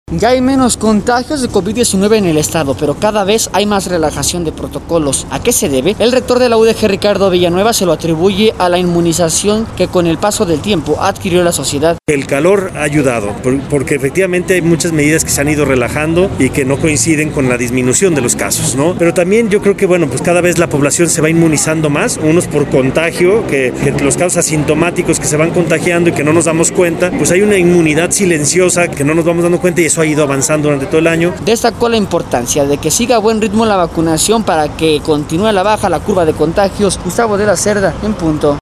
Ya hay menos contagios de COVID-19 en el estado, pero cada vez hay más relajación de protocolos. ¿A qué se debe? El rector de la UDG, Ricardo Villanueva, se lo atribuye a la inmunización que con el paso del tiempo adquirió la sociedad. El calor ha ayudado, porque efectivamente hay muchas medidas que se han ido relajando y que no coinciden con la disminución de los casos, ¿no? Pero también yo creo que, pues cada vez la población se va inmunizando más, unos por contagio, que los casos asintomáticos que se van contagiando y que no nos damos cuenta, pues hay una inmunidad silenciosa que no nos vamos dando cuenta y eso ha ido avanzando durante todo el año. Destacó la importancia de que siga a buen ritmo la vacunación para que continúe a la baja la curva de contagios. Gustavo de la Cerda, en punto.